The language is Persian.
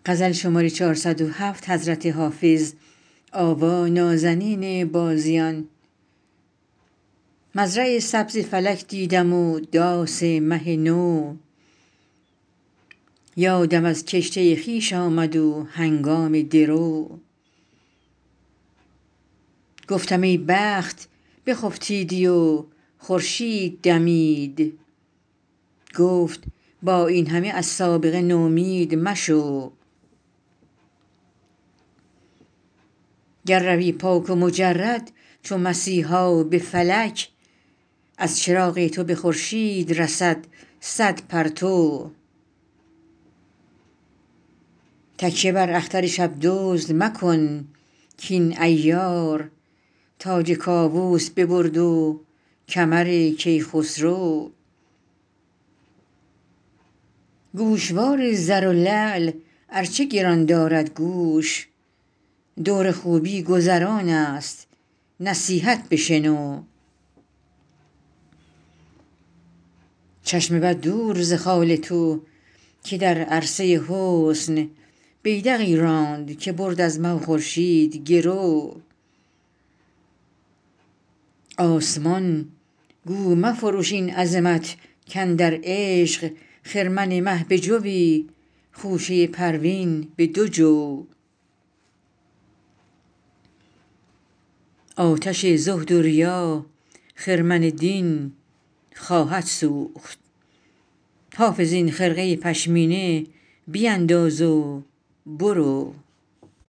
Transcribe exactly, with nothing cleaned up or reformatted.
مزرع سبز فلک دیدم و داس مه نو یادم از کشته خویش آمد و هنگام درو گفتم ای بخت بخفتیدی و خورشید دمید گفت با این همه از سابقه نومید مشو گر روی پاک و مجرد چو مسیحا به فلک از چراغ تو به خورشید رسد صد پرتو تکیه بر اختر شب دزد مکن کاین عیار تاج کاووس ببرد و کمر کیخسرو گوشوار زر و لعل ار چه گران دارد گوش دور خوبی گذران است نصیحت بشنو چشم بد دور ز خال تو که در عرصه حسن بیدقی راند که برد از مه و خورشید گرو آسمان گو مفروش این عظمت کاندر عشق خرمن مه بجوی خوشه پروین به دو جو آتش زهد و ریا خرمن دین خواهد سوخت حافظ این خرقه پشمینه بینداز و برو